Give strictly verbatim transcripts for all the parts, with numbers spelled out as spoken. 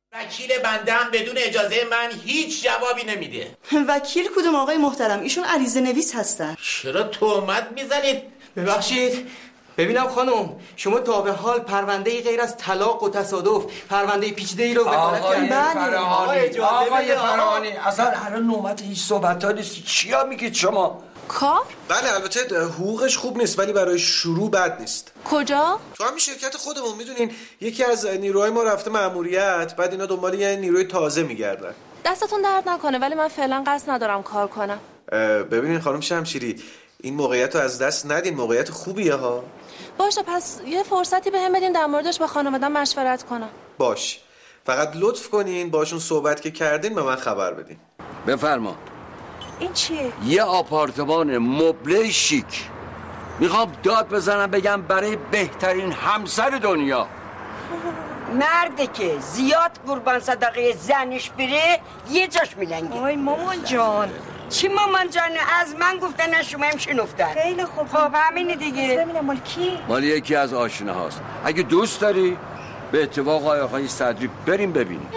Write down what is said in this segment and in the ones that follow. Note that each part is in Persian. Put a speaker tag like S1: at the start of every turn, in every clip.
S1: وکیل بندم بدون اجازه من هیچ جوابی نمیده.
S2: وکیل کدوم آقای محترم؟ ایشون عریضه نویس هستن.
S1: چرا تهمت میزنید؟
S3: ببخشید ببینم خانم، شما تا به حال پرونده غیر از طلاق و تصادف پرونده پیچیده‌ای رو وکالت کردید؟
S4: آقای فراهانی آقای فراهانی اصلا الان نوبت هیچ صحبت‌ها نیست. چیا میگید شما؟
S5: کار؟
S6: بله البته حقوقش خوب نیست ولی برای شروع بد نیست.
S5: کجا؟
S6: تو همین شرکت خودمون میدونین یکی از نیروهای ما رفته مأموریت، بعد اینا دنبال یه نیروی تازه میگردن.
S5: دستتون درد نکنه ولی من فعلا قصد ندارم کار کنم.
S6: ببینین خانم شمشیری این موقعیت رو از دست ندین، موقعیت خوبیه ها.
S5: باشه پس یه فرصتی بهم بدین در موردش با خانواده‌ام مشورت کنم.
S6: باش، فقط لطف کنین باشون صحبت که کردین به من خبر بدین.
S7: بفرما.
S2: این چیه؟
S7: یه آپارتمان مبله شیک. میخوام داد بزنم بگم برای بهترین همسر دنیا.
S8: مرده که زیاد قربان صدقه زنش بره یه جاش میلنگه.
S2: آی مامان جان.
S8: چی مامان جان؟ از من گفتن از شما هم شنفتن.
S2: خیلی خوب.
S8: خب همینه دیگه.
S2: ببینم مال کی؟
S7: مال یکی از آشنا هاست. اگه دوست داری به اتفاق آقای آقای صدری بریم ببینیم.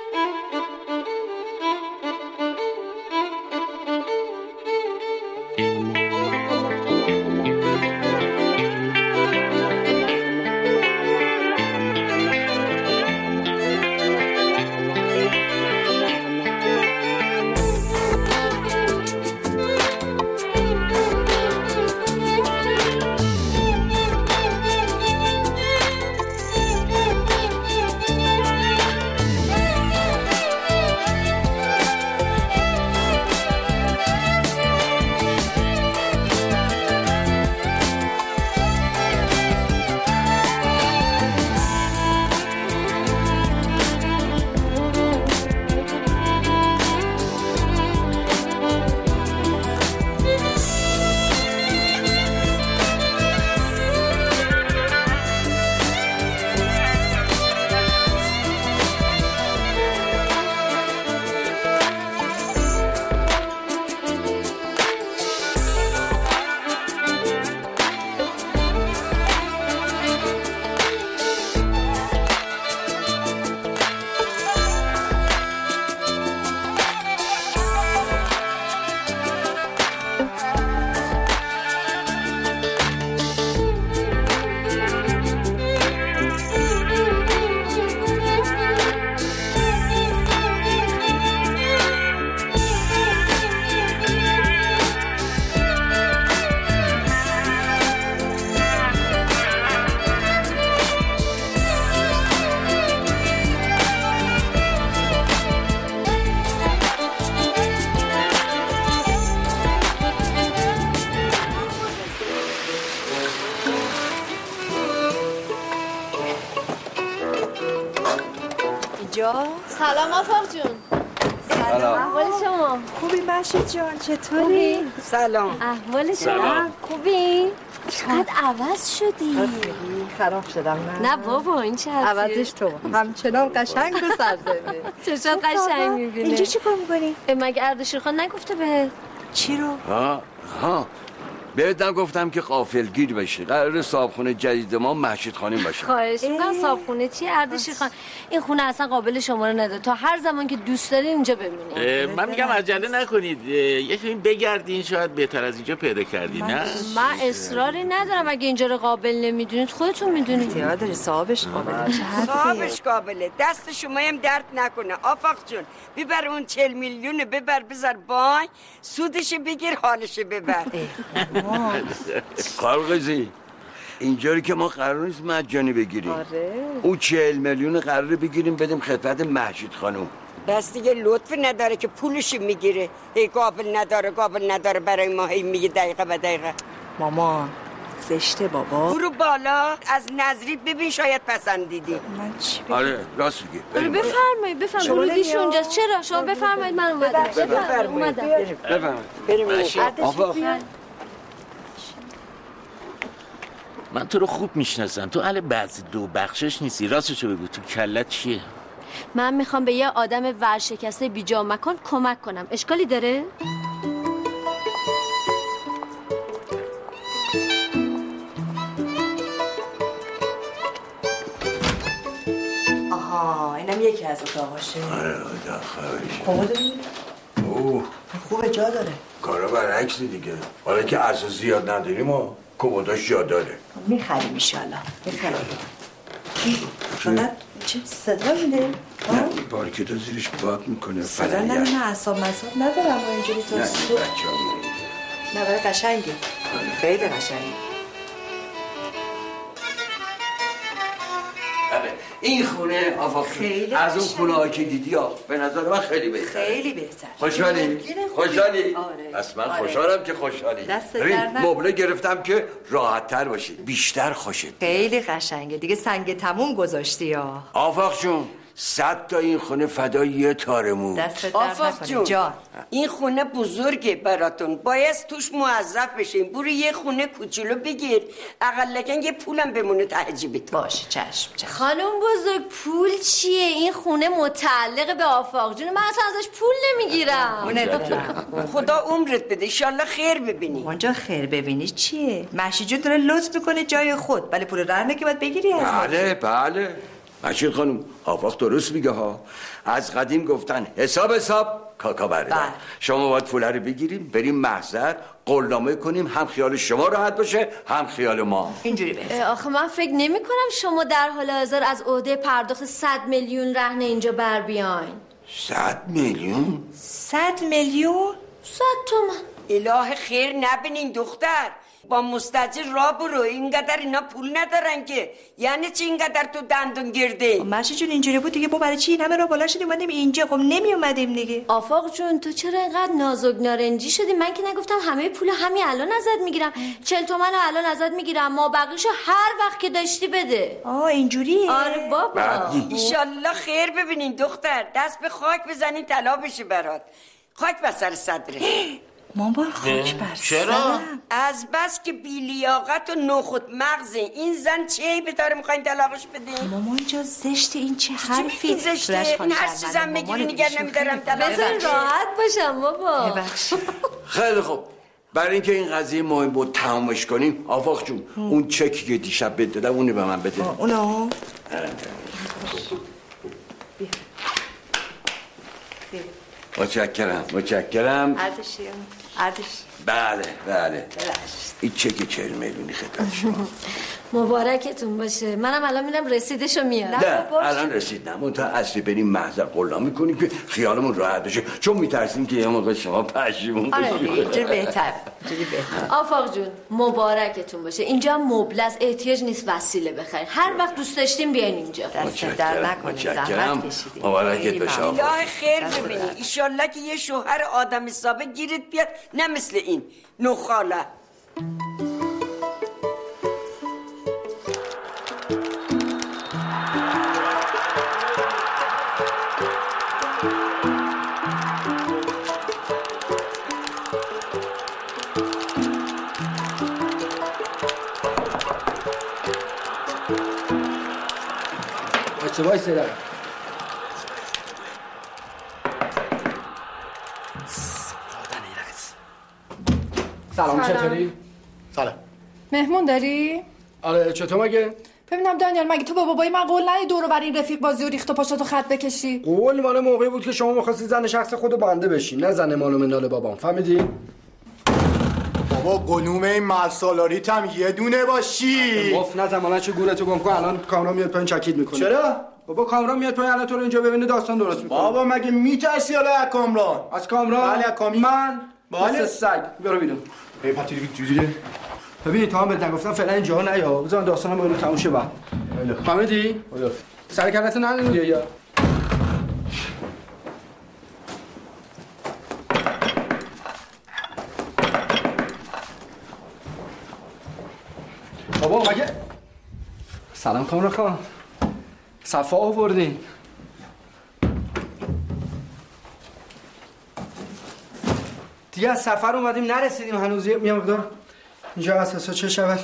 S5: سلام آفاق جون.
S7: سلام.
S5: احوال شما؟
S2: خوبی مشید جان؟ چطوری؟
S8: سلام.
S5: احوال شما؟ خوبی؟ چقدر عوض شدی؟
S2: خراب شدم. نه
S5: نه بابا این چه حرفیه؟
S2: عوضش تو همچنان قشنگ و سرزنده.
S5: چشات قشنگ میبینه.
S2: اینجا چی کار میکنی؟
S5: مگه اردشیر خان نگفته به
S2: چی رو؟
S7: ها ها بهتم گفتم که غافلگیر بشی. قرار صاحبخونه جدید ما مهشید خانم باشه.
S5: خواهش میکنم. صاحبخونه چی اردشیر خان؟ این خونه اصلا قابل شما رو نداره. تا هر زمان که دوست دارین اینجا بمونید.
S1: من میگم عجله نکنید، یکی بگردین شاید بهتر از اینجا پیدا کردین. نه
S5: من اصراری ندارم. اگه اینجا رو قابل نمیدونید خودتون میدونید.
S2: احتیاط داری صاحبش قابله.
S8: صاحبش قابله. دست شما هم درد نکنه. آفاق جون ببر اون چهل میلیون ببر بذار بای سودش بگیر حالش ببر.
S7: خالقزی اینجوری که ما قرار نیست مجانی بگیریم.
S2: آره.
S7: او چهل میلیون قراره بگیریم بدیم خدمت مهشید خانم.
S8: بس دیگه لطف نداره که پولش میگیره. هی قابل نداره قابل نداره برای ما هی میگه دقیقه به دقیقه.
S2: مامان زشته بابا.
S8: برو بالا از نظری ببین شاید پسندیدی.
S2: من چی بگم؟
S7: آره راست میگی.
S5: آره بفرمایید بفرمایید. ورودیش اونجاست. چرا شما بفرمایید من اومدم. بفرمایید اومدم.
S7: بفرمایید.
S8: بریم.
S7: آفاق
S1: من تو رو خوب میشناسم. تو اهل بعضی دو بخشش نیستی. راستشو بگو تو کلت چیه؟
S5: من میخوام به یه آدم ورشکسته بی جا و مکان کمک کنم. اشکالی داره؟
S2: آها
S9: آها اینم یکی از اتاقاشه.
S4: آره داخلش.
S9: کمد
S4: اوه
S9: خوبه، جا داره.
S4: کارا برعکس دیگه. حالا که اساس زیاد نداریم و کمداش جا داره.
S9: میخریم ایشالله. میخریم. فقط چه صدا میده؟
S4: نه پارکت رو زیرش باد میکنه.
S9: صدا نه نه اعصاب مصاب ندارم و اینجوری تو
S4: نه
S9: سو...
S4: بچه ها میریم.
S9: نه ولی قشنگه. خیلی قشنگه.
S7: این خونه آفاق
S9: خیلی
S7: از اون
S9: قشنگ.
S7: خونه ها که دیدی ها به نظر من خیلی بهتره.
S9: خیلی بهتر.
S7: خوشحالی؟ خوشحالی؟
S9: آره.
S7: بس من
S9: آره.
S7: خوشحالم که خوشحالی.
S9: دست
S7: ببین،
S9: در نکنه.
S7: مبله گرفتم که راحت تر باشید بیشتر خوشید.
S9: خیلی قشنگه دیگه. سنگ تموم گذاشتی یا
S7: آفاق جون صد تا این خونه فدای یه تارمون.
S9: دست در
S8: آفاق
S9: نکنه
S8: جون
S9: جان.
S8: این خونه بزرگه براتون، باید توش موظف بشین. برو یه خونه کوچولو بگیر، اقلکن یه پولم بمونه ته جیبت.
S9: باشه چشم چشم.
S5: خانم بزرگ پول چیه؟ این خونه متعلق به آفاق جون، من اصلا ازش پول نمیگیرم.
S9: اونه بدارم.
S8: خدا عمرت بده، انشالله خیر ببینی.
S9: اونجا خیر ببینی چیه؟ مهشید جون داره لطف میکنه جای خود، ولی پول رهنه که باید بگیری از ما.
S7: بله بله مشید خانم آفاق درست میگه ها. از قدیم گفتن حساب حساب کاکا برده.
S9: بله.
S7: شما باید پول رو بگیریم بریم محضر قولنامه کنیم، هم خیال شما راحت باشه هم خیال ما.
S9: اینجوری بهتر.
S5: آخه من فکر نمی کنم شما در حال حاضر از عهده پرداخت صد میلیون رهن اینجا بر بیاین.
S7: صد میلیون؟
S9: صد میلیون؟
S5: صد تومن.
S8: اله خیر نبینین دختر، با مستاجر را برو، اینقدر اینا پول ندارن که. یعنی چی اینقدر تو دندون گرده؟
S9: مهشید جون اینجوری بود دیگه، ما برای چی این همه را بالا شدیم اومدیم اینجا؟ خب نمی اومدیم دیگه.
S5: آفاق جون تو چرا اینقدر نازک نارنجی شدی؟ من که نگفتم همه پول همین الان ازت میگیرم. چل تومن الان ازت میگیرم، ما بقیشو هر وقت که داشتی بده.
S9: آه اینجوریه؟
S5: آره بابا.
S8: ایشالله خیر ببینین دختر، دست به خاک بزنین طلا بشه برات. خاک بر سر صدره.
S9: مامان خاک بر
S1: چرا؟
S8: از بس که بیلیاقت و نخود مغزه این زن چه عیبی داره میخواین طلاقش بدین؟
S9: مامان جا زشته، این چه حرفی؟
S8: این زشته؟ این هر چی زن میگیری نگر نمیدارم طلاق.
S5: بذار راحت باشم بابا.
S9: ببخشید.
S7: خیلی خوب برای اینکه این قضیه مهم بود تمامش کنیم آفاق جون اون چکی که دیشب بهت دادم اونی به من بده.
S9: اونو
S7: متشکرم متشکرم.
S9: عرضشی عرضش.
S7: بله بله
S9: ببخشید.
S7: این چک چهل میلیونی خدمت شما.
S5: مبارکتون باشه. منم الان میرم رسیدشو میارم.
S7: نه الان رسید نه منتها اصلی بریم محضر قولنامه میکنیم که خیالمون راحت بشه، چون میترسیم که یه موقع شما پشیمون
S9: آره
S7: بشید.
S9: اینجوری بهتر اینجوری بهتر.
S5: آفاق جون مبارکتون باشه. اینجا مبل از احتیاج نیست وسیله بخرین، هر وقت دوست داشتین بیاین اینجا.
S9: دست در نکنه، زحمت کشیدین.
S7: مبارکت باشه آفاق.
S8: اله خیر ببینی ایشالله که یه شوهر آدم حسابه گیرت بیاد، نه مثل این نخاله.
S3: بچه بای سرم سلام چطوری؟
S10: سلام مهمون داری؟
S3: آره چطور مگه؟
S10: ببینم دانیال مگه تو به بابای من قول ندی دور و بر این رفیق بازی و ریخت و پاشاتو خط بکشی؟
S3: قول مال موقعی بود که شما می‌خواستی زن شخص خود بنده بشی، نه زن مال و منال بابام، فهمیدی؟
S11: بابا قنوم این مرسالاریت هم یه دونه باشی.
S3: مف نه زمانه چه گورتو گم کن، الان کامرا میاد پایین چکید میکنه.
S11: چرا؟
S3: بابا کامران میاد پایین الان تو رو اینجا ببینه داستان درست میکنه.
S11: بابا مگه میترسی حالا از کامران؟
S3: از کامران؟
S11: بله از کامی.
S3: من
S11: بله
S3: مثل سگ برو بیرون.
S11: ای پاتری جوجیه.
S3: ببین تا هم بهت نگفتم فعلا اینجا نیا، بذار داستانم برو تموم شه بعد. فهمیدی؟ سر کلت ننوری یا بابا مگه سلام کامران خان، صفا آوردین. دیگه از سفر اومدیم نرسیدیم هنوز، یه مقدار اینجا اساسا چه شود.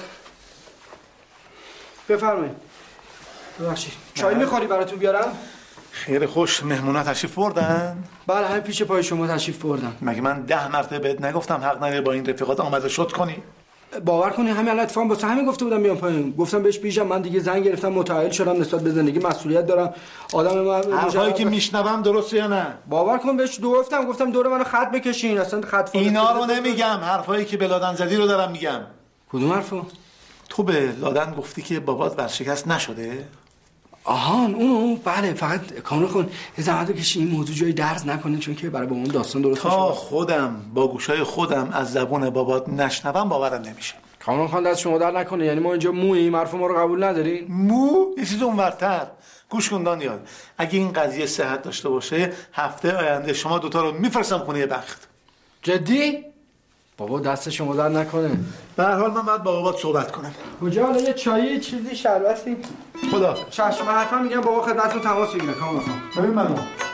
S3: بفرمایید. ببخشید چای میخوری براتون بیارم؟
S11: خیلی خوش، مهمونا تشریف بردن؟
S3: بله همین پیش پای شما تشریف بردن.
S11: مگه من ده مرتبه بهت نگفتم حق نداری با این رفیقات آمد شد کنی؟
S12: باور کنی همین الان اتفاقا واسه همین گفته بودم بیام پایین. گفتم بهش بیجم من دیگه زنگ گرفتم متعهل شدم نسبت به زندگی مسئولیت دارم. آدم من
S13: حرفایی که میشنوم درسته یا نه؟
S12: باور کن بهش دو گفتم گفتم دور منو خط بکشین اصلا خط
S13: اینا رو نمیگم، حرفایی که به لادن زدی رو دارم میگم.
S12: کدوم حرفو؟
S13: تو به لادن گفتی که بابات ورشکست نشده؟
S12: آهان اونو بله فقط کامل کن یه زحمت بکشین این موضوع جای درز نکنه چون که برای بابام داستان درست
S13: تا خودم با گوشای خودم از زبون بابات نشنوم باورم نمیشه.
S12: کامل خان دست شما در نکنه، یعنی ما اینجا موییم حرف ما رو قبول ندارین؟
S13: مو یه چیز اونورتر. گوش کن دانیال، اگه این قضیه صحت داشته باشه هفته آینده شما دوتا رو میفرستم خونه بخت.
S12: جدی؟ بابا دست شما در نکنه.
S13: به هر حال من باید با بابات صحبت کنم.
S12: کجا حالا یه چایی چیزی شربتی؟
S13: خدا
S12: چشم من حتما میگم بابا خدمتتون تماس بگیره. کامل خان
S13: ببین منو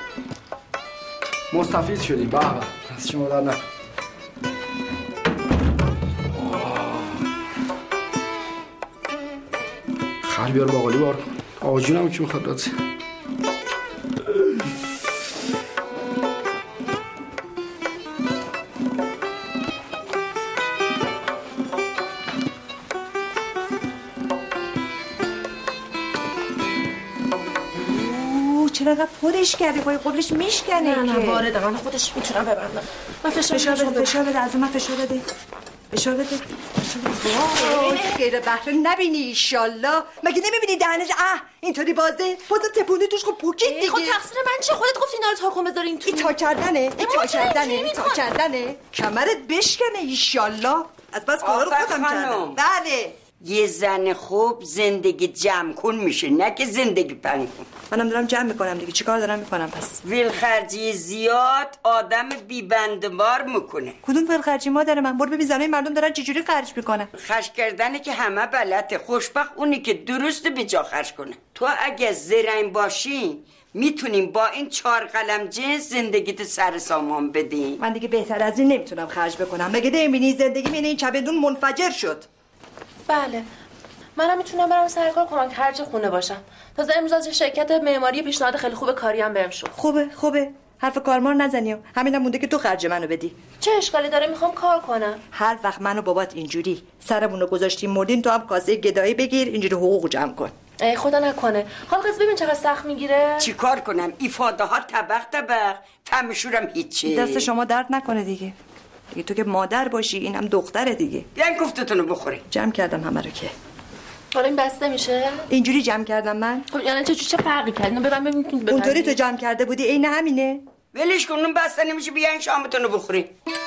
S12: مستفیض شدیم. بابا دست شما در نکنه. خل بیار باقالی بار کن. آقا جونم کی میخواد داد؟
S9: چرا انقدر پرش کردی؟ پای قبلش میشکنه.
S10: نه نه وارده من خودش میتونم ببندم. من
S9: فشار بده فشار بده از من فشار بده فشار بده وای غیر بهره نبینی ایشالله. مگه نمیبینی دهنش اه اینطوری بازه بازه تپونی توش. خب پوکید دیگه.
S10: خب تقصیر من چه؟ خودت گفتی اینا رو تا کن بذارین تو.
S9: این تا کردنه این تا کردنه این تا کردنه کمرت بشکنه ایشالله. از بس کارا رو خودم کردم. بله
S8: یه زن خوب زندگی جمع کن میشه نه که زندگی پنگ کن.
S9: منم دارم جمع میکنم دیگه. چیکار دارم میکنم پس؟
S8: ویلخرجی زیاد آدم بیبندبار میکنه.
S9: کدوم ویلخرجی مادر من؟ برو ببین زنای مردم دارن چجوری خرج میکنن.
S8: خرج کردنه که همه بلده. خوشبخت اونی که درست به جا خرج کنه. تو اگه زرنگ باشی میتونیم با این چهار قلم جنس زندگیت سر سامان بدیم.
S9: من دیگه بهتر از این نمیتونم خرج بکنم. مگه نمیبینی زندگی من این چبدون منفجر شد؟
S10: بله منم میتونم برم سرکار کمک خرج خونه باشم. تازه امروز از شرکت معماری پیشنهاد خیلی خوب کاری هم بهم شد.
S9: خوبه خوبه حرف کارمار نزنی. همینم مونده که تو خرج منو بدی.
S10: چه اشکالی داره؟ میخوام کار کنم.
S9: هر وقت منو بابات اینجوری سرمونو گذاشتیم مردین تو هم کاسه گدایی بگیر اینجوری حقوق جمع کن.
S10: ای خدا نکنه. حالا قضیه ببین چقدر سخت میگیره.
S8: چی کار کنم؟ ایفاده ها طبق طبق فهمشورم هیچی.
S9: دست شما درد نکنه دیگه. دیگه تو که مادر باشی اینم دختره دیگه.
S8: بیاین گفتتونو بخورین.
S9: جمع کردم همه رو که.
S10: حالا این بسته میشه؟
S9: اینجوری جمع کردم من.
S10: خب یعنی چه چه فرقی کرد؟ اینو ببین ببین.
S9: اونطوری تو جمع کرده بودی عین همینه.
S8: ولش کن اون بسته نمیشه. بیاین شامتونو بخورین.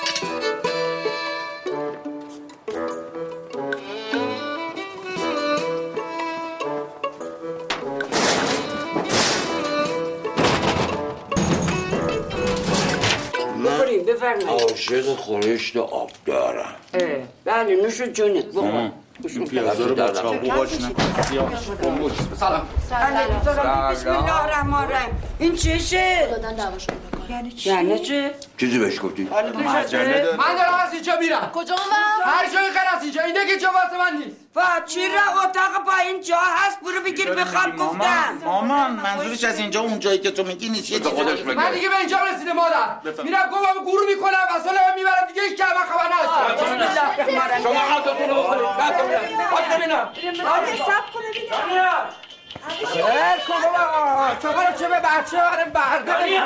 S8: بخورین بفرمایید.
S7: عاشق خورشت آب دارم.
S8: بله نوش جونت بخور.
S1: این پیازه رو با چاقو باش نکن.
S12: سلام.
S8: سلام. بسم الله الرحمن الرحیم. این چشه؟
S10: دادن دعوا شده.
S8: یعنی چی؟ یعنی چه؟
S7: چیزی بهش گفتی؟
S12: من دارم از اینجا میرم.
S10: کجا اون؟
S12: هر جای غیر از اینجا. اینه که جا واسه من نیست.
S8: فقط چی را اتاق پایین جا هست برو بگیر بخواب گفتم.
S1: مامان منظورش از اینجا اون جایی که تو میگی نیست. یه
S7: خودش بگه.
S12: من دیگه به اینجا رسیده مادر. میرم گفتم گور میکنم اصلا میبرم دیگه هیچ کم خبر نداشته.
S7: شما حالتون رو بخورید. بعد ببینم. بعد ببینم.
S9: حساب کنه ببینم.
S12: خیر کن بابا. چقدر چه به بچه برم برده.
S10: دانیال.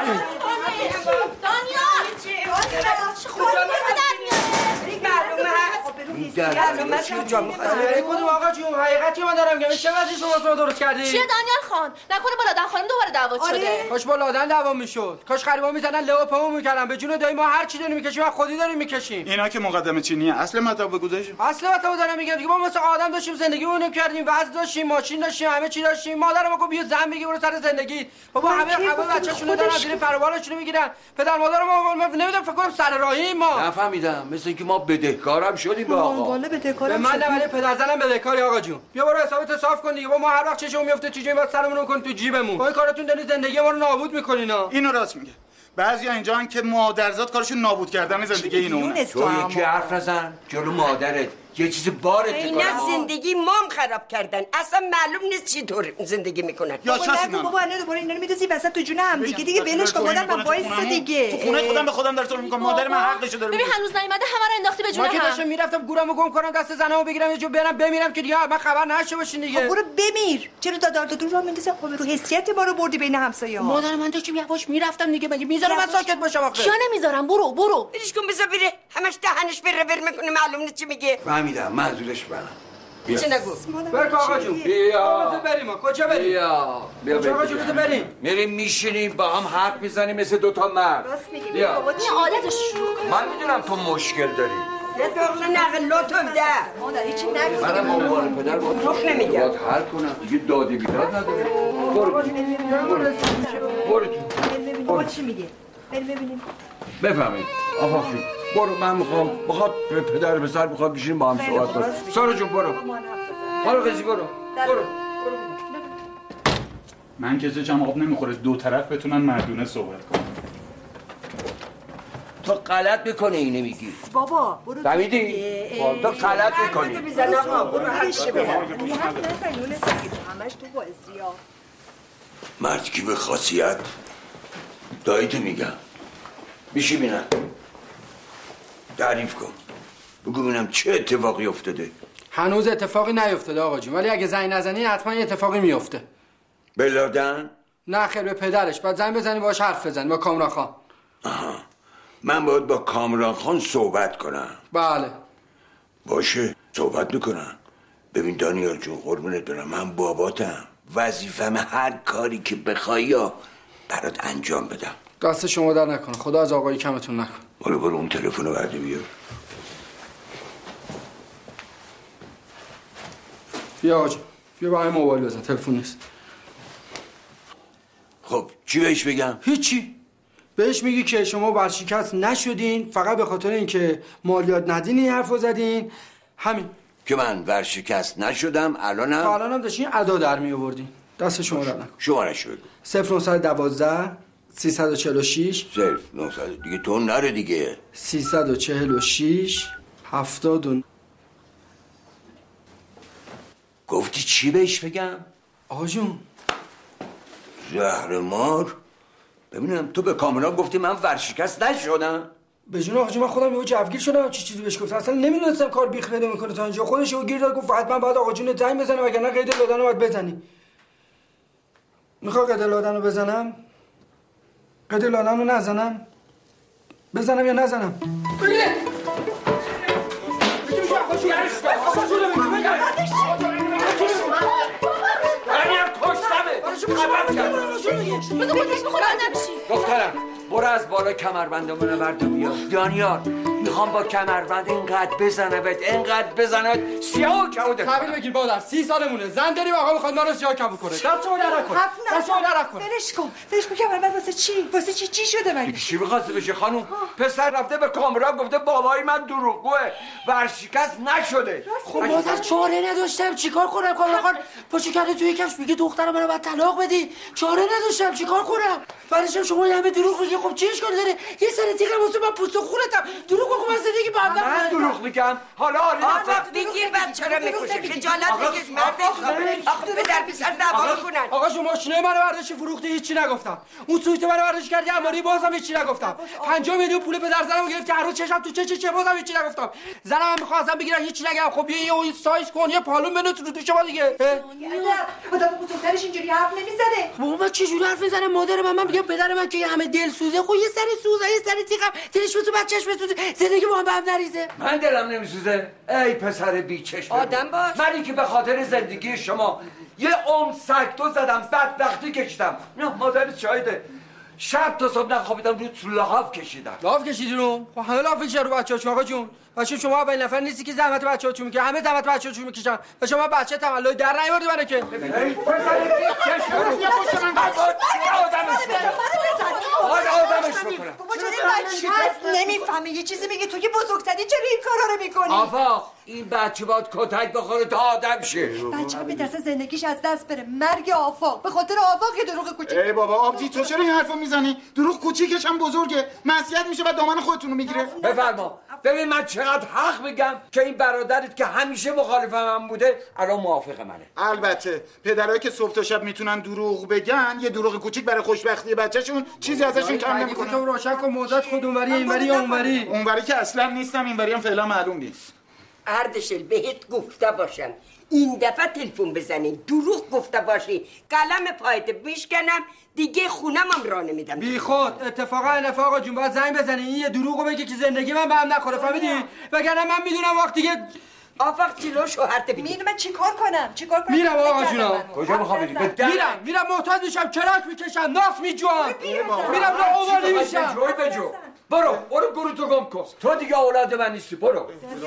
S10: چه خوبی در میاره.
S8: معلومه هست. معلومه هست کجا میخواد.
S12: کدوم آقا جون حقیقتی من دارم میگم. چه وضعی شما درست کردی؟
S10: چیه دانیال خان؟ نکنه با لادن خانم دوباره دعوا شده.
S12: کاش با لادن دعوا میشد. کاش غریبا میزنن لو پامو میکردن. به جون دایی ما هر چی داریم میکشیم خودی داریم میکشیم.
S1: اینا که مقدمه چینیه. اصل مطلب بگوزش.
S12: اصل مطلب دارم میگم دیگه ما مثل آدم داشتیم زندگیمون کردیم. وضع داشتیم، ماشین داشتیم، همه چی داشتیم. مادرم گفت بیا زن بگی برو سر زندگی. بابا همه همه بچه‌شون دارن زیر پروبالشون میگیرن. پدر مادر ما نمیدونم فکر کنم سر راهی ما.
S7: نفهمیدم مثل اینکه ما بدهکارم شدیم به آقا.
S9: والا بدهکارم.
S12: من نه ولی پدر زنم بدهکاری آقا جون. بیا برو حسابت صاف کن دیگه. ما هر وقت چشمون میفته چیزی ما سرمون رو کن تو جیبمون. با این کاراتون دارین زندگی ما رو نابود میکنین ها.
S1: اینو راست میگه. بعضیا اینجان که مادرزاد کارشون نابود کردن زندگی اینو.
S7: تو یکی حرف نزن جلو مادرت. یه چیزی بارت
S8: اینا
S7: میکنه.
S8: زندگی مام خراب کردن، اصلا معلوم نیست چی طور زندگی میکنن.
S9: یا شاسینا بابا الان دوباره اینا رو میذاری وسط تو جون هم دیگه دیگه ولش کن. مادر من وایس دیگه
S11: تو خونه خودم به خودم داره طور میکنم. مادر من حقشو داره.
S10: ببین هنوز نیومده همه رو انداختی به جون هم.
S12: ما که داشتم میرفتم گورمو گم کنم دست زنمو بگیرم یه جو برم بمیرم که دیگه من خبر نشه باشین دیگه.
S9: برو بمیر. چرا دادار دادور رو میندازی؟ خب رو حیثیت ما رو بردی بین همسایه‌ها.
S12: مادر من داشتم یواش میرفتم دیگه مگه میذارم من ساکت باشم آخه؟
S10: کیا نمیذارم برو برو.
S8: بریش کن بذار بره. همش دهنش بره ور میکنه معلوم نیست چی میگه.
S7: فهمیدم منظورش منم.
S8: چی نگو؟
S12: برو آقا جون.
S7: بیا.
S12: بذار بریم ما کجا بریم؟
S7: بیا. بیا
S12: آقا جون بذار بریم.
S7: میریم میشینیم با هم حرف میزنیم مثل دوتا مرد.
S9: بیا.
S10: بابا این عادتش شروع کن.
S7: من میدونم تو مشکل داری.
S8: یه دقیقه نقل لطف ده.
S9: مادر هیچی نگو.
S7: منم عنوان پدر
S8: روح نمیگم.
S7: باید حل کنم. دیگه دادی بیداد نداره. برو. برو تو.
S9: بابا چی میگه؟ بریم ببینیم.
S7: بفهمید. آقا جون. برو من میخوام بخواد پدر پسر بخواد بشینیم با هم صحبت کنیم. سارا جون برو. برو قضی برو. برو.
S14: من که جام آب نمیخوره دو طرف بتونن مردونه صحبت کنن.
S7: تو غلط میکنه اینه میگی.
S9: بابا برو.
S7: فهمیدی؟ تو غلط میکنی.
S8: بزن آقا برو هر چی بزن.
S9: همش تو بازی‌ها.
S7: مرد کی به خاصیت داییتو میگم. بیشی بینم. تعریف کن. بگو ببینم چه اتفاقی افتاده.
S12: هنوز اتفاقی نیفتاده آقا جون ولی اگه زنگ نزنی حتما یه اتفاقی میفته.
S7: بلادن؟
S12: نه خیر به پدرش بعد زنگ بزنی باهاش حرف بزنی با کامران خان.
S7: آها. من باید با کامران خان صحبت کنم.
S12: بله.
S7: باشه صحبت میکنم. ببین دانیال جون قربونت برم من باباتم. وظیفم هر کاری که بخوای یا برات انجام بدم.
S12: دست شما در نکنه خدا از آقایی کمتون نکن.
S7: برو برو اون تلفن رو برده بیار.
S12: بیا آقا جون بیا با این موبایل بزن تلفن نیست.
S7: خب چی بهش بگم؟
S12: هیچی. بهش میگی که شما ورشکست نشدین فقط به خاطر اینکه مالیات ندین این حرفو زدین همین.
S7: که من ورشکست نشدم الانم
S12: الانم داشتین ادا در می آوردین. دست شما در نکن.
S7: شمارش بگو.
S12: صفر نهصد و دوازده سیصد و چهل و شش
S7: صفر نهصد دیگه تو نره دیگه.
S12: سیصد و چهل و شش هفتاد و
S7: گفتی چی بهش بگم؟
S12: آقا جون
S7: زهر مار. ببینم تو به کامران گفتی من ورشکست نشدم.
S12: به جون آقا جون من خودم یهو جوگیر شدم چی چیزی بهش گفتم اصلا نمیدونستم کار بیخ بده میکنه تا اینجا خودش یهو گیر داد گفت حتما باید آقا جون زنگ بزنه وگرنه قید لادن رو باید بزنی. میخوای قید لادن رو بزنم؟ قید لادن رو نزنم؟ بزنم یا نزنم؟ بگیره!
S7: دخترم برو از بالا کمربندمونو برد و بیا. دانیال میخوام با کمربند اینقدر بزنمت اینقدر بزنمت سیاه و کبوده.
S12: تحویل بگیر بادر سی سالمونه زن داریم آقا میخواد ما رو سیاه کبود کنه. دست شما در نکن. دست شما در نکن.
S9: ولش کن. ولش کن کمربند واسه چی؟ واسه چی چی شده مگه؟
S7: چی می‌خواسته بشه خانم؟ پسر رفته به کامران گفته بابای من دروغگوه ورشکست نشده.
S12: خب مادر چاره نداشتم چیکار کنم کامران خان پاشو کرده توی کفش میگه دخترم منو بعد طلاق بدی. چاره نداشتم چیکار کنم؟ بعدش شما همه دروغ میگی خب چی اشکال داره؟ یه سر تیغ واسه من پوست و خونتم. دروغ بگو من زندگی با هم
S7: من دروغ میگم. حالا آره
S8: آقا بگیر بچه رو میکشه خجالت بکش مرد حسابه. آخه پدر پسر دعوا میکنن.
S12: آقا شما ماشینای منو برداشتی فروختی هیچی نگفتم. اون سویت منو برداشت کردی اماری بازم هیچی نگفتم. پنجاه میلیون پول پدر زنمو گرفتی هر روز چشم تو چه چه چه بازم هیچی نگفتم. زنم می‌خواستم بگیرن هیچی نگم. خب یه یه سایز کن یه پالون بنوت رو شما دیگه.
S9: آدم بزرگترش اینجوری حرف نمیزنه.
S12: بابا چه جوری حرف میزنه مادر من من میگم پدر من که همه دل سوزه خب یه سری سوزه یه سری تیغم دلش بسوزه بچه‌ش بسوزه زندگی با هم به هم نریزه.
S7: من دلم نمیسوزه. ای پسر بیچشم
S8: آدم باش.
S7: منی که به خاطر زندگی شما یه عمر سگدو زدم بدبختی کشیدم. نه مادر شاهده. شب تا صبح نخوابیدم رو تو لاف کشیدم.
S12: لاف کشیدی رو؟ خب همه لاف کشیدن رو بچه‌ها آقا جون. بچه شما اولین نفر نیستی که زحمت بچه‌ها چون میگه همه زحمت بچه‌ها چون میکشن. و شما بچه تولد در نیاوردی منو که.
S7: ای پسر بیچشم. آدمش بکنم.
S9: بابا چرا این بچه هست نمیفهمه یه چیزی میگه تو که بزرگتری چرا این کارا رو میکنی؟
S7: آفا
S4: این بچه باید کتک بخوره تا آدم شه.
S9: بچه به دست زندگیش از دست بره، مرگ آفاق به خاطر آفاق یه دروغ کوچیک.
S11: ای بابا آبجی تو چرا این حرفو میزنی؟ دروغ کوچیکش هم بزرگه، معصیت میشه بعد دامن خودتون رو میگیره.
S4: بفرما. ببین من چقدر حق میگم که این برادرت که همیشه مخالف من بوده الان موافق منه.
S11: البته پدرایی که صبح تا شب میتونن دروغ بگن یه دروغ کوچیک برای خوشبختی بچه‌شون چیزی ازشون کم نمیکنه.
S12: تو روشن کن موزت خود اونوری اینوری یا اونوری.
S11: اونوری که اصلا نیستم، اینوری هم فعلا معلوم نیست.
S8: اردشل بهت گفته باشم این دفعه تلفن بزنی دروغ گفته باشی قلم پایت میشکنم دیگه خونم هم راه نمیدم.
S12: بی خود اتفاقا اتفاقا جون باید زنگ بزنی این یه دروغو بگی که زندگی من به هم نخوره فهمیدی؟ وگرنه من میدونم وقتی که
S8: آفاق چیلو شوهرت بگی.
S9: میرم من چیکار کنم؟ چیکار کنم؟
S12: میرم آقا جونا.
S4: کجا میخوام بری؟
S12: میرم میرم محتاج میشم چراک میکشم ناف میجوام. میرم نه اووالی میشم.
S4: جوی بجو. برو برو گروه تو گم کن. تو دیگه اولاد من نیستی برو.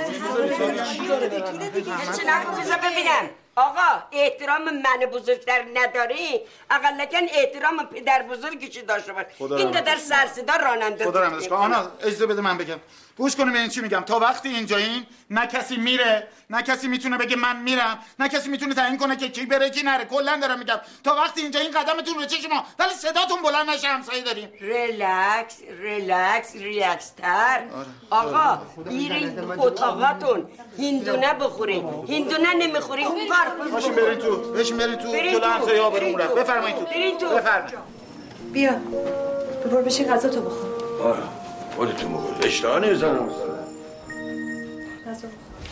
S8: چه نکن بذار ببینم. آقا احترام من بزرگتر نداری اقلکن احترام پدر بزرگشی داشته باش. این دادر سرصدا راننده.
S11: خدا رحمتش کنه. آنا اجازه بده من بگم. گوش کنیم این چی میگم. تا وقتی اینجایین نه کسی میره نه کسی میتونه بگه من میرم نه کسی میتونه تعیین کنه که کی بره کی نره. کلا دارم میگم تا وقتی اینجایین قدمتون رو چشما ولی صداتون بلند نشه همسایه داریم.
S8: ریلکس ریلکس ریلکس تر. آقا بیرین اتاقاتون هندونه بخورین. هندونه نمیخورین اون کار
S11: باشین برین تو. بشین برین تو. جلو همسایه ها برون رفت. بفرمایید تو.
S8: برین تو.
S11: بفرمایید.
S9: بیا. برو بشین غذا تو بخور.
S7: آره. خودتون بخور. اشتها نمیزنم.
S9: غذا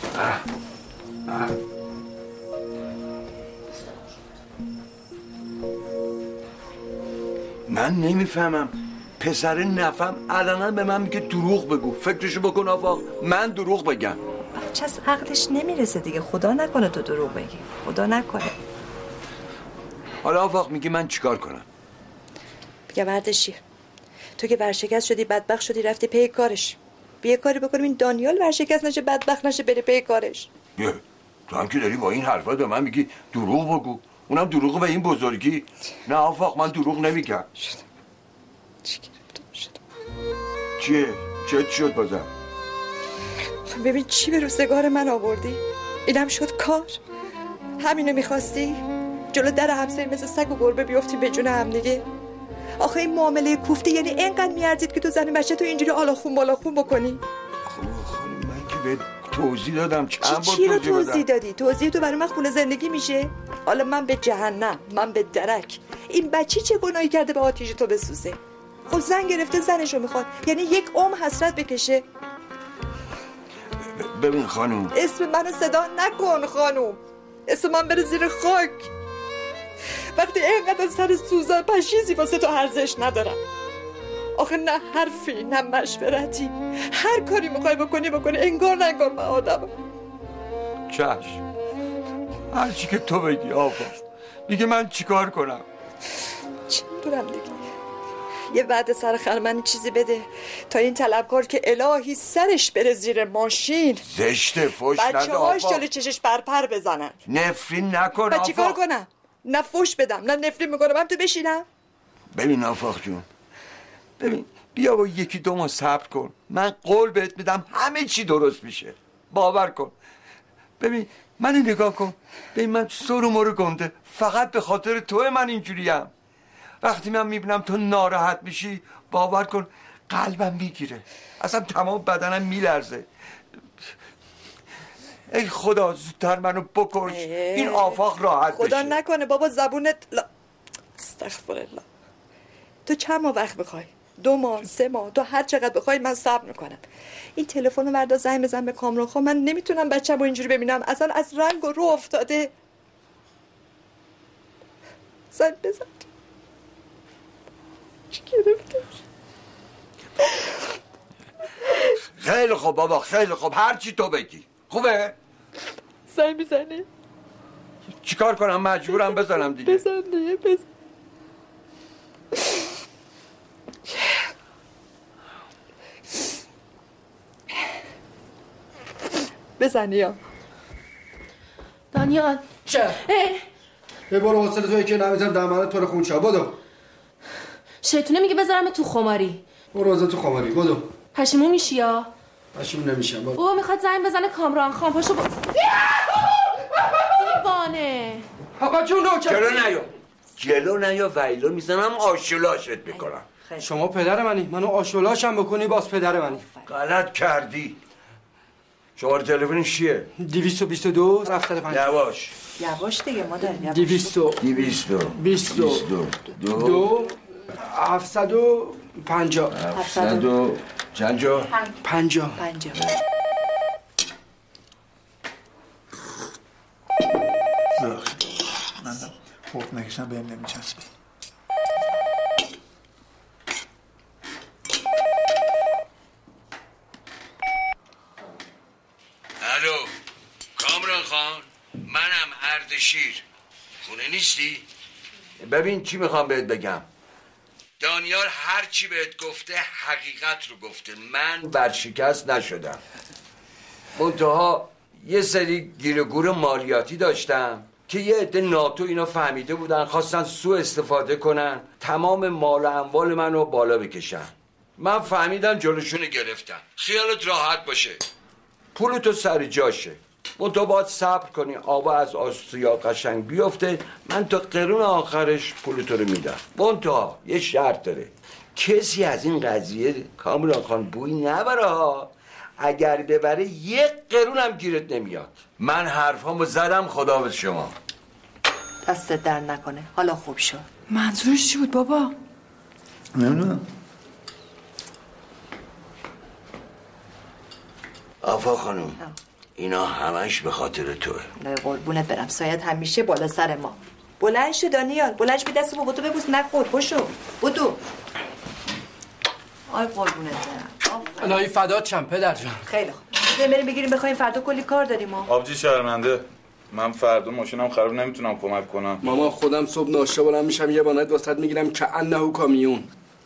S7: من نمیفهمم پسر نفهم الان به من میگه دروغ بگو. فکرشو بکن آفاق من دروغ بگم.
S9: بچه از عقلش نمیرسه دیگه. خدا نکنه تو دروغ بگی. خدا نکنه.
S7: حالا آفاق میگه من چیکار کنم؟
S9: بگم اردشیر تو که ورشکست شدی بدبخت شدی رفتی پی کارش. بیا کاری بکنیم این دانیال ورشکست نشه بدبخت نشه بره پی کارش.
S7: یه تو هم که داری با این حرفا به من میگی دروغ بگو. اونم دروغ به این بزرگی. نه آفاق من دروغ نمیگم.
S9: شدم چی گرفتم شدم
S7: چیه؟ چه شد بازم؟
S9: ببین چی به روزگار من آوردی. اینم شد کار. همینو میخواستی جلو در همسایه مثل سگ و گربه بیفتی به جون هم دیگه. آخه این معامله کوفتی یعنی اینقدر میارزید که تو زن بچه تو اینجوری آلا خون بالا خون بکنی.
S7: خانم من که به توضیح دادم چند بار
S9: چی رو
S7: توضیح
S9: توضیح دادی؟ توضیح تو برای من خونه زندگی میشه؟ حالا من به جهنم من به درک. این بچه چه گناهی کرده به آتیش تو بسوزه؟ خب زن گرفته زنشو میخواد یعنی یک عمر حسرت بکشه.
S7: ببین خانم
S9: اسم منو صدا نکن خانم. اسم من بره زیر خاک. وقتی اینقدر سر سوزن پشیزی واسه تو ارزش ندارم. آخه نه حرفی نه مشورتی. هر کاری میخوای بکنی بکنی انگار نه انگار من آدمم.
S7: چشم هر چی که تو بگی آفا. دیگه من چیکار کنم؟
S9: چی میدونم دیگه. یه وعده سر خرمنی چیزی بده تا این طلبکار که الهی سرش بره زیر ماشین.
S7: زشته فوش نده
S9: بچه هاش
S7: آفا.
S9: جلو چشش پرپر بزنن.
S7: نفرین نکن
S9: من چیکار
S7: آفا.
S9: کنم؟ نه فوش بدم نه نفرین میکنم. من تو بشینم.
S7: ببین آفاق جون ببین بیا با یکی دو ماه صبر کن. من قول بهت میدم همه چی درست میشه. باور کن. ببین من نگاه کن. ببین من سر و مرو گنده فقط به خاطر تو من اینجوریم. وقتی من میبینم تو ناراحت میشی باور کن قلبم میگیره. اصلا تمام بدنم میلرزه. ای خدا زودتر منو بکش. این آفاق راحت
S9: خدا
S7: بشه.
S9: نکنه بابا زبونت لا... استغفرالله. تو چند ماه وقت بخوای؟ دو ماه سه ماه تو هر چقدر بخوای من صبر میکنم. این تلفن رو بردا زنگ بزن به کامران خان. من نمیتونم بچه‌مو اینجوری ببینم. اصلا از رنگ و رو افتاده. زنگ بزن. چی گرفته؟
S7: خیلی خوب بابا خیلی خوب هر چی تو بگی. خوبه؟
S9: زنگ میزنی؟
S7: چیکار کنم مجبورم بزنم دیگه.
S9: بزن دیگه بزن. بزنی یا
S10: دانیال
S12: چه؟ به برو حوصله توی که نمیتونم دمانت پر خون شا. بدو
S10: شیطونه میگه بذارم تو خماری.
S12: برو روزه تو خماری بدو.
S10: پشیمون میشی یا؟
S12: مشروم نمیشم بابا.
S10: بابا میخواد زنگ بزنه کامران خان پاشو با... دیوانه.
S12: بابا جون
S7: جلو نیا جلو نیا ویلو میزنم آشولاشت میکنم.
S12: شما پدر منی، منو آشولاشم بکنی باز پدر منی.
S7: غلط کردی. شماره تلفنش چیه؟
S12: دویست و بیست و دو هفتاد و پنج.
S7: یواش
S9: یواش دیگه مادر یواش.
S12: دویست و
S7: دویست و
S12: بیست و
S7: دو
S12: دو هفتصد و پنجاه.
S7: هفتصد و چند جا؟
S12: پنجاه.
S9: پنجاه.
S13: من خورد نکشم بهم نمیچسبه.
S7: الو کامران خان، منم اردشیر. خونه نیستی؟ ببین چی میخوام بهت بگم. دانیال هر چی بهت گفته حقیقت رو گفته. من ورشکست نشدم. منتها یه سری گیر و گور مالیاتی داشتم که یه عده ناتو اینا فهمیده بودن، خواستن سوء استفاده کنن، تمام مال و اموال منو بالا بکشن. من فهمیدم جلوشونو گرفتم. خیالت راحت باشه، پولتو سر جاشه. منتها باید صبر کنی آبا از آسیا قشنگ بیفته. من تا قرون آخرش پولتو رو میدم. منتها یه شرط داره، کسی از این قضیه کامران خان بوی نبره ها. اگر ببره یک قرونم گیرت نمیاد. من حرفامو زدم. خداحافظ شما.
S9: دستت در نکنه. حالا خوب شد.
S15: منظورش چی بود بابا؟
S13: نمیدونم.
S7: آفا خانم اینا همش به خاطر توه.
S9: نه قربونت برم، سایت همیشه بالا سر ما. بلند شو دانیال، بلند شو دست بابا تو ببوس. نخور پشو بودو. آی قربونت برم.
S12: الهی فدات شم پدر جان.
S9: خیلی خوب. بریم بگیریم بخوایم، فردا کلی کار داریم ما.
S14: آبجی شرمنده، من فردا ماشینم خراب نمیتونم کمک کنم.
S12: ماما خودم صبح ناشه بلند میشم یه بانت واسط میگیرم که انهو کامیون.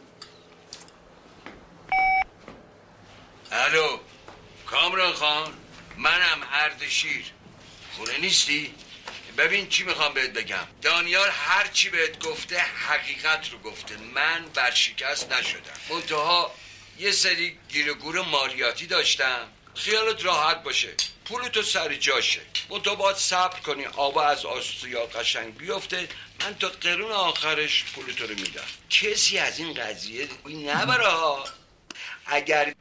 S7: الو کامران خان، منم اردشیر. خونه نیستی؟ ببین چی میخوام بهت بگم. دانیال هر چی بهت گفته حقیقت رو گفته. من ورشکست نشدم. منتها یه سری گیر و گور مالیاتی داشتم. خیالت راحت باشه، پولتو سر جاشه. منتها باید صبر کنی آبا از آسیا قشنگ بیفته. من تا قرون آخرش پولتو رو میدم. کسی از این قضیه بوی نبره ها. اگر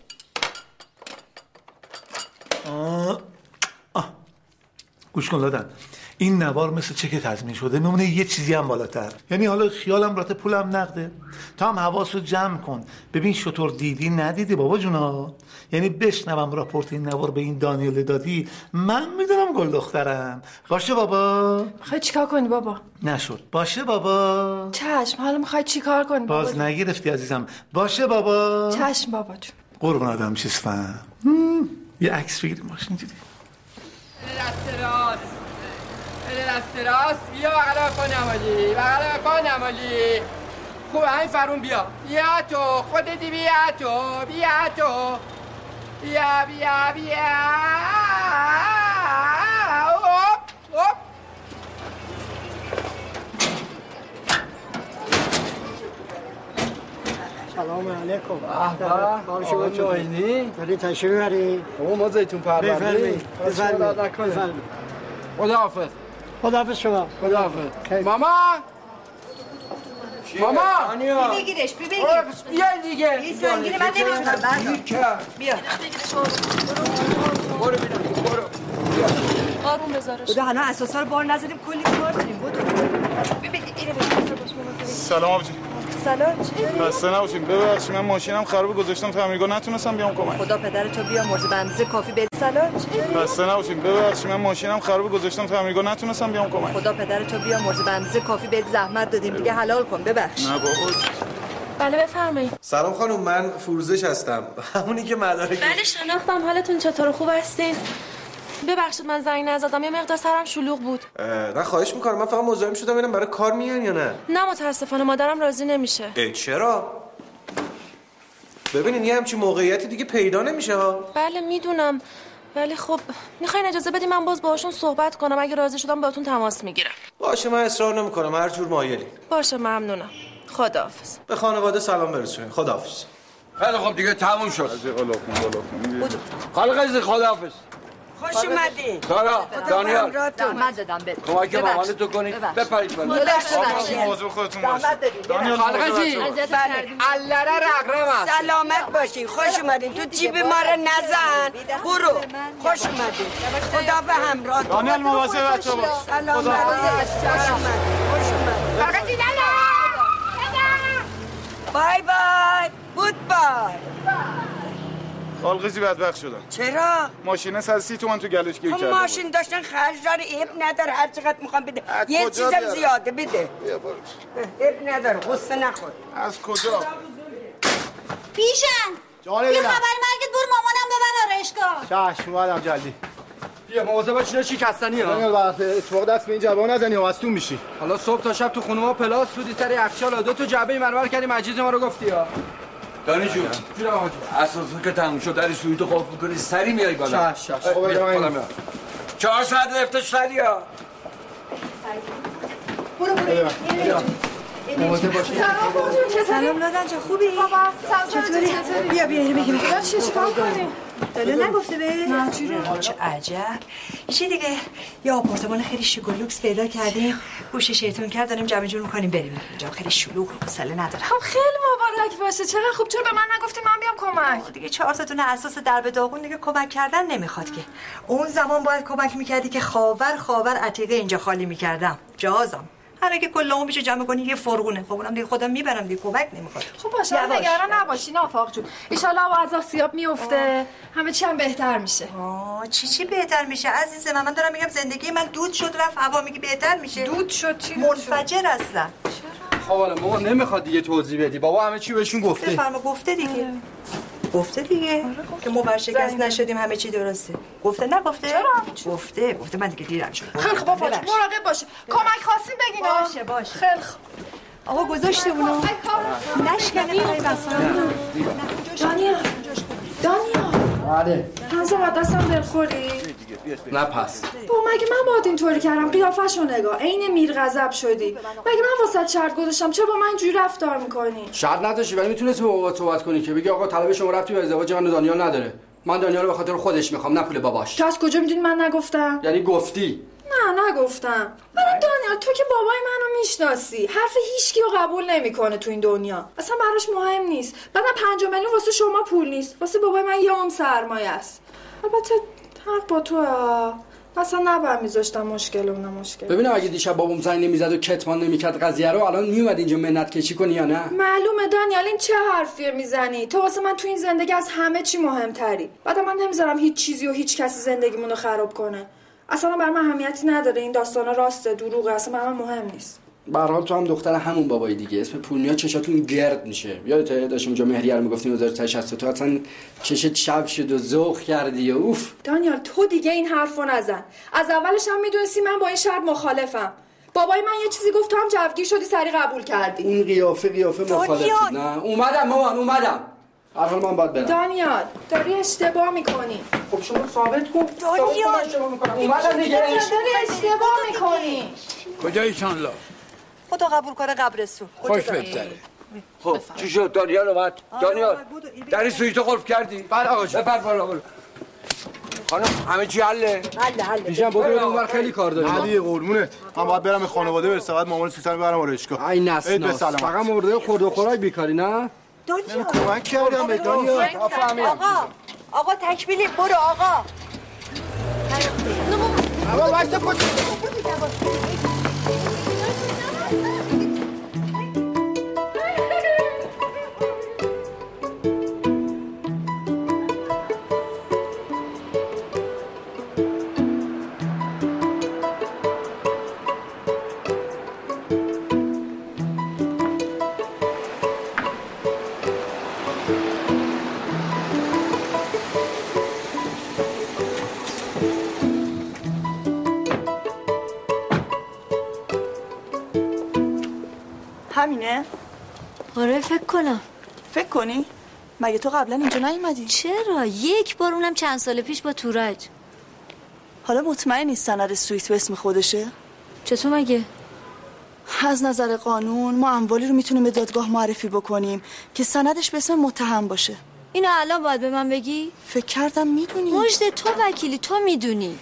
S13: آه. آه. گوش کن لادن، این نوار مثل چک تضمین شده میمونه یه چیزی هم بالاتر. یعنی حالا خیالم راته پولم نقده. تا هم حواسو جمع کن ببین شطور دیدی ندیدی بابا جونا. یعنی بشنوم راپورت این نوار به این دانیال دادی، من میدونم گل دخترم. باشه بابا؟
S15: میخوای چیکار کنی بابا؟
S13: نشد. باشه بابا؟
S15: چشم. حالا میخوای چیکار کنی بابا؟
S13: باز نگرفتی عزیزم. باشه بابا؟
S15: چشم بابا جون.
S13: قربون آدم چیز فهم. یه عکس بگیریم ماشین دیدی.
S12: دست راست بده دست راست. بیا بغل پا نمالی، بغل پا نمالی. خوبه همین فرون بیا. بیا تو خودتی، بیا تو، بیا تو، بیا بیا بیا. هوپ هوپ.
S16: سلام علیکم.
S12: آقا شما چطوری؟
S16: داری تشریف بری؟
S12: بابا ما زیتون پروردیم.
S16: بفرمایید. بفرمایید.
S12: خداحافظ.
S16: خداحافظ شما.
S12: خداحافظ. ماما ماما
S9: بی بگیرش بی بگیر.
S12: بیا دیگه.
S9: این زنگیره من نمیتونم بردار. بیا.
S12: برو بیرون برو.
S10: آروم بذارش.
S9: بودو هنو اساسا رو بار نزدیم کلی کار داریم. بودو ببین اینو بگیر.
S14: سلام آبجی.
S9: سلام چطوری؟
S14: خسته نباشین. ببخشید من ماشینم خراب گذاشتم تعمیرگاه نتونستم بیام کمک.
S9: خدا پدرتو بیامرزه به اندازه کافی بده. سلام چطوری؟
S14: خسته نباشین. ببخشید من ماشینم خراب گذاشتم تعمیرگاه نتونستم بیام کمک.
S9: خدا پدرتو بیامرزه به اندازه کافی بهت زحمت دادیم دیگه حلال کن. ببخش.
S14: نه بابا.
S10: بله بفرمایید.
S6: سلام خانم، من فروزش هستم. همونی که مدارک.
S10: بله شناختم. حالتون چطور؟ خوب هستین؟ ببخشید من زنگ نزدم، یه مقدار سرم شلوغ بود.
S6: نه خواهش میکنم، من فقط مزاحم شدم ببینم برای کار میان یا نه.
S10: نه متاسفانه مادرم راضی نمیشه.
S6: اه چرا؟ ببینین یه همچین موقعیتی دیگه پیدا نمیشه ها.
S10: بله میدونم، ولی خب میخواین اجازه بدیم من باز باهاشون صحبت کنم، اگه راضی شدم باهاتون تماس میگیرم.
S6: باشه من اصرار نمیکنم، هر جور مایلین.
S10: باشه ممنونم. خداحافظ.
S6: به خانواده سلام برسونین. خداحافظ.
S7: خیلی خب دیگه تموم شد. خالق عزیز خداحافظ.
S8: خوش اومدین.
S7: سارا، دانیال.
S9: من دادم بده.
S7: کمک مامانتو کنید. بپرید بالا.
S11: موضوع خودتون باشه.
S12: دانیال خالق عزیز. علره رقرم است.
S8: سلامت باشین. خوش اومدین. تو جیب ما رو نزن. برو. خوش اومدین. خدا به همراه.
S11: دانیال مواظب بچه‌ها باش.
S8: سلامت. خوش اومدین. خوش اومدین.
S9: خالق عزیز
S8: بای بای. گود بای.
S11: خالقیزی بدبخت شدم.
S8: چرا؟
S11: ماشینه صد و سی تومن تو گلوش گیر کرده.
S8: ماشین داشتن خرج داره، عیب نداره، هر چقدر میخوام بده. یه چیزم زیاده بده. عیب نداره، غصه نخور.
S11: از کجا؟
S17: پیشن.
S11: جانه
S17: بیا
S11: دلم.
S17: خبر مرگت بور مامانم ببر آرایشگاه.
S11: چشم اومدم جلدی.
S12: بیا مواظب باش اینا شکستنی ها.
S11: دانیال وقت اتفاق دست به این جواب نزنی و مصدوم میشی.
S12: حالا صبح تا شب تو خونه ما پلاس بودی سر یخچال دو تا جعبه مرمر کردی مجیز ما رو گفتی ها.
S7: دانی جون جون آقا جون اساسا که تموم شد در سویتو خوف میکنی سری میای بالا.
S12: شش شش خب
S7: بالا چهار ساعت رفتش سری ها.
S17: برو برو.
S12: مواظب باش.
S2: سلام لادن جا خوبی؟
S15: بابا سلام
S2: چطوری؟ بیا بیا اینو بگیم.
S15: خدا چی چیکار کنی؟
S2: دلو نگفته به؟
S15: نه چی رو؟
S2: چه عجب. چی دیگه؟ یه آپارتمان خیلی شیک و لوکس پیدا کردیم. گوش شیطون کرد داریم جمع جور می‌کنیم بریم. اینجا خیلی شلوغ و حوصله نداره.
S15: خب خیلی مبارک باشه. چقدر خوب. چرا به من نگفتی من بیام کمک؟
S2: دیگه چهار تا دونه اساس درب داغون دیگه کمک کردن نمیخواد که. اون زمان باید کمک می‌کردی که خاور خاور عتیقه اینجا خالی می‌کردم. جازم. هر اگه کلامو میشه جمع کنی یه فرغونه. خب اونم دیگه خودم میبرم دیگه کمک نمیخواد.
S15: خب باشه نگران نباشین آفاق جون. ان شاء الله از آسیاب میفته. همه چی هم بهتر میشه.
S2: آه چی چی بهتر میشه عزیز من؟ من دارم میگم زندگی من دود شد رفت هوا میگی بهتر میشه.
S15: دود شد چی؟
S2: منفجر اصلا.
S12: خب حالا مامان نمیخواد دیگه توضیح بدی. بابا همه چی بهشون گفته.
S2: بفرما گفته دیگه. گفته دیگه که ما ورشکست نشدیم همه چی درسته. گفته نگفته؟
S15: چرا؟
S2: گفته گفته من دیگه دیرم شد.
S15: خیلی خوب بابا مراقب باشه. کمک خواستین بگین
S2: باشه باشه.
S15: خیلی خوب.
S2: آقا گذاشته اونو نشکنه برای بسا.
S15: دانیال دانیال
S12: بله
S15: همزه با دستم دلخوری؟
S12: نه پس
S15: با مگه من باید اینطوری کردم؟ قیافه‌شو نگاه عین میر غضب شدی. مگه من واسه شرط گذاشتم چرا با من اینجوری رفتار میکنی؟
S12: شرط نداشتی ولی میتونستی با بابات صحبت کنی که بگی آقا طلب شما ربطی به ازدواج من و دانیال نداره. من دانیال رو به خاطر خودش میخوام نه پول باباش.
S15: تو از کجا میدونی من نگفتم؟
S12: یعنی گفتی؟
S15: نه نگفتم. ولی دانیال تو که بابای منو میشناسی حرف هیچکی رو قبول نمیکنه تو این دنیا. اصلا براش مهم نیست. بعدم پنج میلیون واسه شما پول نیست. واسه بابای من یه عمر سرمایه است. البته حق با تو اصلا نباید میذاشتم مشکل اون مشکل.
S12: ببینم اگه دیشب بابام زنگ نمیزد و کتمان نمیکرد قضیه رو الان میومد اینجا منت کشی کنی یا نه؟
S15: معلومه دانیال این چه حرفیه میزنی؟ تو واسه من تو این زندگی از همه چی مهمتری. بعد من نمیذارم هیچ چیزی و هیچ کسی زندگیمونو خراب کنه. اصلا برای من اهمیتی نداره این داستانا راسته دروغه اصلا برای من مهم نیست.
S12: به هر حال تو هم دختر همون بابای دیگه اسم پورنیا چشاتون گرد میشه. یادته داشتم اونجا مهریه رو میگفتیم هزار و سیصد و شصت تو اصلا چشت چپ شد و ذوق کردی و اوف.
S15: دانیال تو دیگه این حرفو نزن. از اولش هم میدونستی من با این شرط مخالفم. بابای من یه چیزی گفت تو هم جوگیر شدی سری قبول کردی.
S12: این قیافه قیافه مخالف نه اومدم مامان اومدم. هر حال من باید برم.
S15: دانیال داری اشتباه میکنی.
S12: خب شما ثابت کن.
S15: دانیال
S12: اومدم دیگه.
S15: داری اشتباه میکنی.
S7: کجا ایشانلا؟
S2: خدا قبول کنه قبرستون.
S7: خوش بگذره. خب چی شد دانیال اومد؟ دانیال در سویتو قلف کردی؟
S12: بله آقا جون.
S7: بپر بالا برو. خانم همه چی حله؟
S2: حله حله.
S12: بیشتر برو اونور خیلی کار داریم.
S11: علی قربونت. من باید برم به خانواده برسم. بعد مامان سوسن ببرم آرایشگاه.
S12: ای نسناس. فقط مرده خورد و خوراک بیکاری نه؟
S2: دانیال
S11: کمک کردم به دانیال.
S2: آقا آقا تکمیلی برو آقا.
S11: آقا واسه پوت.
S2: همینه؟
S5: آره فکر کنم.
S2: فکر کنی؟ مگه تو قبلا اینجا نیومدی؟
S5: چرا؟ یک بار اونم چند سال پیش با تورج.
S2: حالا مطمئنی سند سویت به اسم خودشه؟
S5: چطور مگه؟
S18: از نظر قانون ما اموالی رو میتونیم به دادگاه معرفی بکنیم که سندش به اسم متهم باشه.
S5: اینو الان باید به من بگی؟
S18: فکر کردم میدونی.
S5: مجد تو وکیلی، تو میدونی.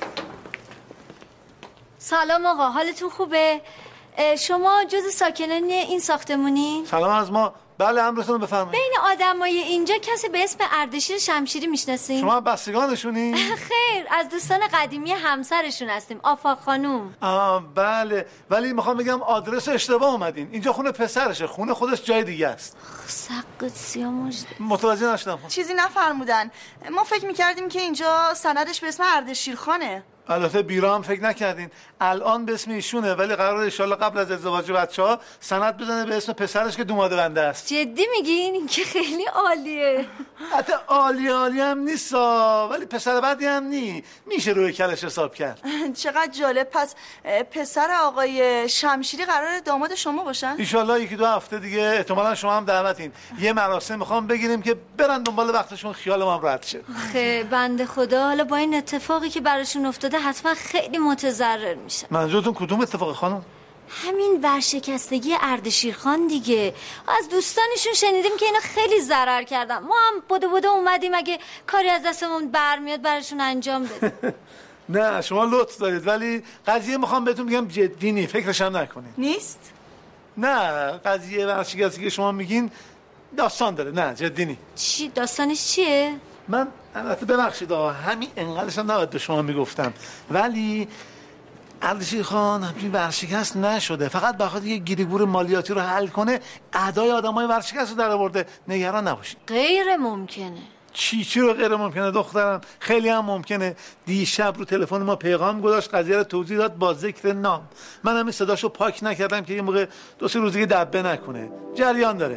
S5: سلام آقا، حالتون خوبه؟ شما جز ساکنان این ساختمونین؟
S13: سلام از ما. بله امرتون رو بفرمایید.
S5: بین آدمای اینجا کسی به اسم اردشیر شمشیری میشناسین؟
S13: شما بستگانشونی؟
S5: خیر، از دوستان قدیمی همسرشون هستیم، آفاق خانوم.
S13: آه بله، ولی میخوام بگم آدرس اشتباه اومدین. اینجا خونه پسرشه، خونه خودش جای دیگه است.
S5: سقط سیاموش.
S13: متوجه نشدم.
S18: چیزی نفرمودن. ما فکر میکردیم که اینجا سندش به اسم اردشیر خانه.
S13: البته بیرا هم فکر نکردین. الان به اسم ایشونه، ولی قراره انشالله قبل از ازدواج بچه ها سند بزنه به اسم پسرش که دوماده بنده است.
S5: جدی میگین؟ این که خیلی عالیه.
S13: حتی عالی عالی هم نیست، ولی پسر بدی هم نی، میشه روی کلش حساب کرد.
S18: چقدر جالب. پس پسر آقای شمشیری قراره داماد شما باشن؟
S13: انشالله یکی دو هفته دیگه احتمالاً شما هم دعوتین. یه مراسم میخوام بگیریم که برن دنبال وقتشون، خیال ما راحت شه.
S5: خیلی بنده خدا حالا با این اتفاقی که براشون افتاده حتما خیلی متضرر میشن.
S13: منظورتون کدوم اتفاق خانم؟
S5: همین ورشکستگی اردشیرخان دیگه. از دوستانشون شنیدیم که اینا خیلی ضرر کردن. ما هم بوده بوده اومدیم اگه کاری از دستمون برمیاد براشون انجام بدیم.
S13: نه شما لطف دارید، ولی قضیه میخوام بهتون بگم جدی نی، فکرش هم نکنید.
S18: نیست؟
S13: نه قضیه ورشکستگی که شما میگین داستان داره. نه جدی نی.
S5: چی داستانش چیه؟
S13: من البته ببخشید همین انقدرش هم نباید به شما میگفتم، ولی اردشیر خان همچین ورشکست نشده، فقط بخاطر یه گیریگور مالیاتی رو حل کنه اعدای آدمای ورشکست رو در آورده. نگران نباشید.
S5: غیر ممکنه.
S13: چی چی رو غیر ممکنه دخترم؟ خیلی هم ممکنه. دیشب رو تلفن ما پیغام گذاشت، قضیه رو توضیح داد با ذکر نام. من همین صداشو پاک نکردم که یه موقع دو سه روزی دبه نکنه. جریان داره.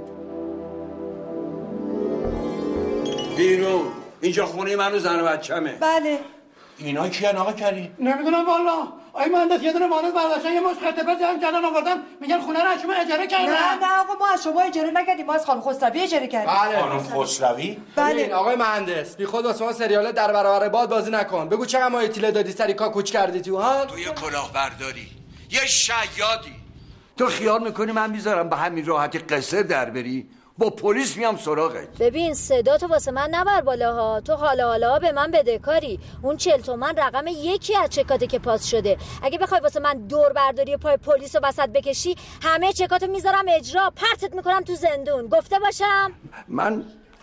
S7: بیرون. اینجا خونه من و زن و بچه‌مه.
S18: بله.
S7: اینا کیان آقا کریم؟
S16: نمیدونم والا. آی مهندس یه دونه وانت برداشتن، یه مش خطه پس جمع کردن آوردن، میگن خونه رو از شما اجاره کردن.
S2: نه نه آقا ما از شما اجاره نکردیم، ما از خانم خسروی اجاره کردیم.
S12: بله.
S7: خانم خسروی؟
S12: بله. آقای مهندس بی خود واسه ما سریالا در برابر باد بازی نکن. بگو چقدر ما اطلاع دادی سری کا کوچ کردی تو ها؟
S7: تو یه کلاهبرداری، یه شیادی. تو خیال میکنی من میذارم به همین راحتی قصر در بری؟ با پلیس میام سراغت.
S5: ببین صدا تو واسه من نبر بالاها. تو حالا حالا به من بدهکاری. اون چهل تومن رقم یکی از چکاته که پاس شده. اگه بخوای واسه من دور برداری پای پلیس رو وسط بکشی، همه چکاتو میذارم اجرا، پرتت میکنم تو زندون. گفته باشم؟
S7: من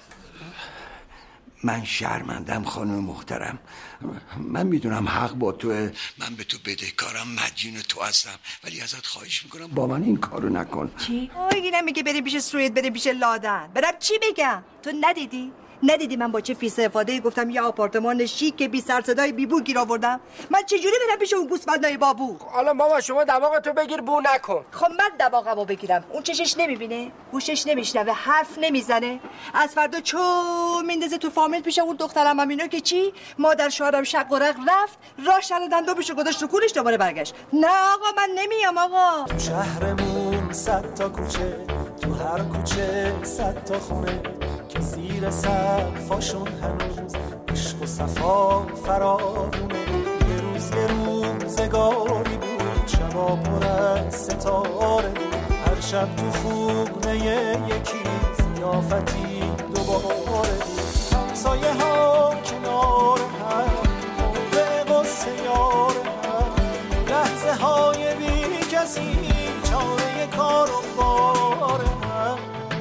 S7: من شرمندم خانم محترم. من میدونم حق با توه، من به تو بدهکارم، مدیون تو هستم، ولی ازت خواهش میکنم با من این کارو نکن.
S2: چی؟ آی اینم میگه بری پیش سوئد، بری پیش لادن. برم چی بگم؟ تو ندیدی؟ ندیدی من با چه فیس افاده گفتم یه آپارتمان شیک بی سر صدای بی بو گیر آوردم؟ من چجوری برم پیش اون گوسفندای بابو؟
S12: حالا بابا شما دماغتو بگیر بو نکن.
S2: خب من دماغمو بگیرم، اون چشش نمیبینه، گوشش نمیشنوه، حرف نمیزنه. از فردا چو میندازه تو فامیل پیش اون دخترم همینا که چی؟ مادر شوهرم شق و رق رفت، راش شردن دو بشو گذاشت رو کولش دوباره برگشت. نه آقا من نمیام آقا.
S19: تو شهرمون صد تا کوچه، تو هر کوچه صد تا خونه که زیر سقفاشون هنوز عشق و صفا فراوونه. یه روز یه روزگاری بود، شبا پر از ستاره بود، هر شب تو خونه یکی ضیافتی دوباره بود. همسایه ها کنار هم، موقع قصه یار هم، لحظه های بی کسی، چاره کار و بار هم.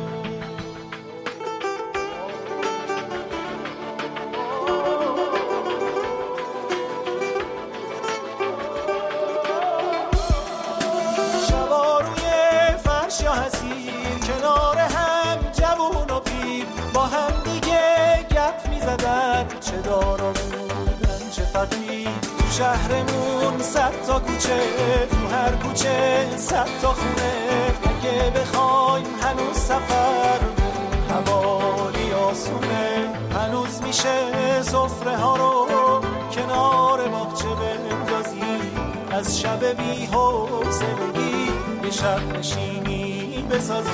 S19: یا حسیر کنار هم جوون و پیر با هم دیگه گپ می زدن، چه دارا بودن چه فقیر. تو شهرمون صد تا کوچه، تو هر کوچه صد تا خونه. اگه بخوایم هنوز سفر حوالی آسونه، هنوز میشه سفره ها رو کنار باغچه بندازی، از شب بی حوصلگی یه شب نشینی بسازی.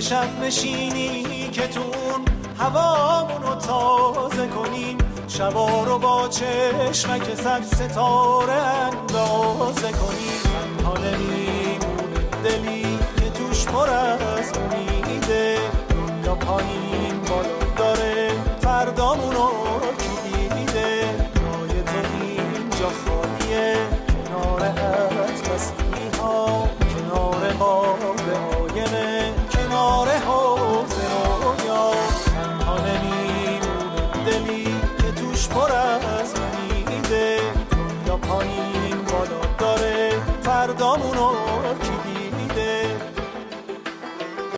S19: شب نشینی که تون هوامونو تازه کنیم، شبا رو با چشمک صد ستاره اندازه کنیم. تنها نمیمونه دلی که توش پر از امیده، دنیا پایین